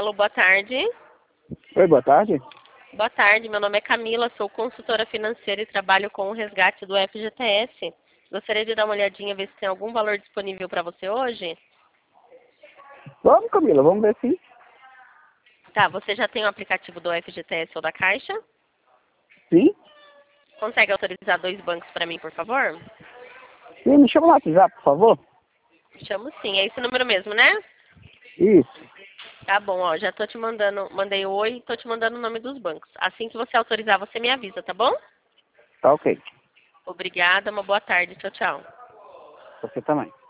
Alô, boa tarde. Oi, boa tarde. Boa tarde, meu nome é Camila, sou consultora financeira e trabalho com o resgate do FGTS. Gostaria de dar uma olhadinha, ver se tem algum valor disponível para você hoje. Vamos, Camila, vamos ver sim. Tá, você já tem o aplicativo do FGTS ou da Caixa? Sim? Consegue autorizar 2 bancos para mim, por favor? Sim, me chama no WhatsApp, por favor. Chamo sim, é esse número mesmo, né? Isso. Tá bom, ó, já tô te mandando, mandei oi, tô te mandando o nome dos bancos. Assim que você autorizar, você me avisa, tá bom? Tá ok. Obrigada, uma boa tarde, tchau, tchau. Você também.